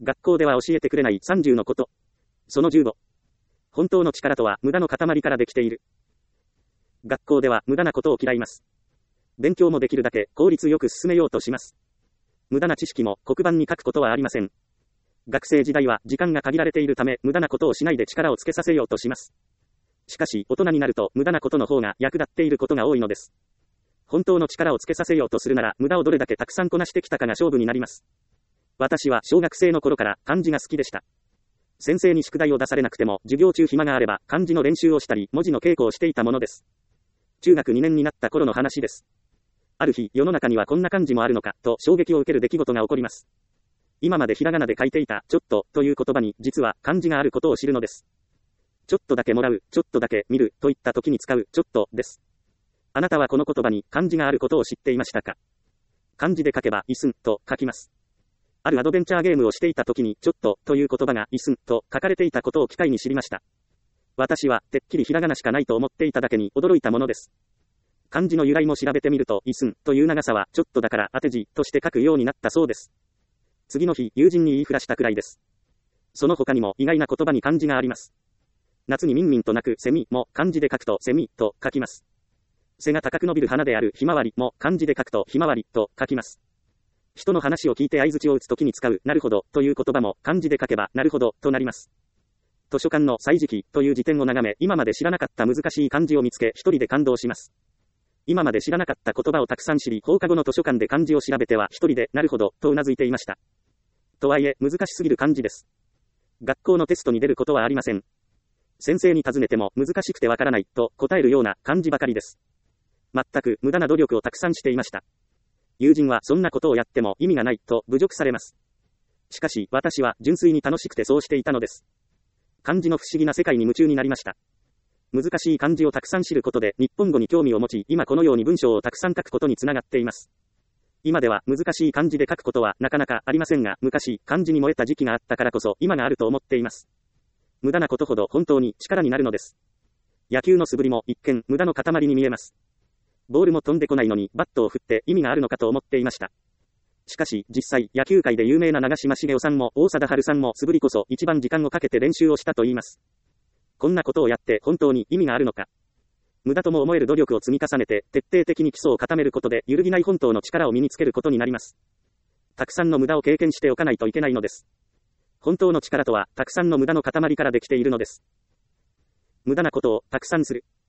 学校では教えてくれない30のこと。その15。本当の力とは無駄の塊からできている。学校では無駄なことを嫌います。勉強もできるだけ効率よく進めようとします。無駄な知識も黒板に書くことはありません。学生時代は時間が限られているため無駄なことをしないで力をつけさせようとします。しかし大人になると無駄なことの方が役立っていることが多いのです。本当の力をつけさせようとするなら無駄をどれだけたくさんこなしてきたかが勝負になります。私は小学生の頃から漢字が好きでした。先生に宿題を出されなくても授業中暇があれば漢字の練習をしたり文字の稽古をしていたものです。中学2年になった頃の話です。ある日世の中にはこんな漢字もあるのかと衝撃を受ける出来事が起こります。今までひらがなで書いていたちょっとという言葉に実は漢字があることを知るのです。ちょっとだけもらう、ちょっとだけ見るといった時に使うちょっとです。あなたはこの言葉に漢字があることを知っていましたか？漢字で書けばイスンと書きます。あるアドベンチャーゲームをしていた時にちょっとという言葉がイスンと書かれていたことを機会に知りました。私はてっきりひらがなしかないと思っていただけに驚いたものです。漢字の由来も調べてみるとイスンという長さはちょっとだから当て字として書くようになったそうです。次の日友人に言いふらしたくらいです。その他にも意外な言葉に漢字があります。夏にみんみんと鳴くセミも漢字で書くとセミと書きます。背が高く伸びる花であるひまわりも漢字で書くとひまわりと書きます。人の話を聞いて相槌を打つときに使うなるほどという言葉も漢字で書けばなるほどとなります。図書館の歳時記という辞典を眺め今まで知らなかった難しい漢字を見つけ一人で感動します。今まで知らなかった言葉をたくさん知り放課後の図書館で漢字を調べては一人でなるほどとうなずいていました。とはいえ難しすぎる漢字です。学校のテストに出ることはありません。先生に尋ねても難しくてわからないと答えるような漢字ばかりです。全く無駄な努力をたくさんしていました。友人はそんなことをやっても意味がないと侮辱されます。しかし私は純粋に楽しくてそうしていたのです。漢字の不思議な世界に夢中になりました。難しい漢字をたくさん知ることで日本語に興味を持ち今このように文章をたくさん書くことにつながっています。今では難しい漢字で書くことはなかなかありませんが昔漢字に燃えた時期があったからこそ今があると思っています。無駄なことほど本当に力になるのです。野球の素振りも一見無駄の塊に見えます。ボールも飛んでこないのにバットを振って意味があるのかと思っていました。しかし実際野球界で有名な長嶋茂雄さんも大貞治さんも素振りこそ一番時間をかけて練習をしたと言います。こんなことをやって本当に意味があるのか。無駄とも思える努力を積み重ねて徹底的に基礎を固めることで揺るぎない本当の力を身につけることになります。たくさんの無駄を経験しておかないといけないのです。本当の力とはたくさんの無駄の塊からできているのです。無駄なことをたくさんする。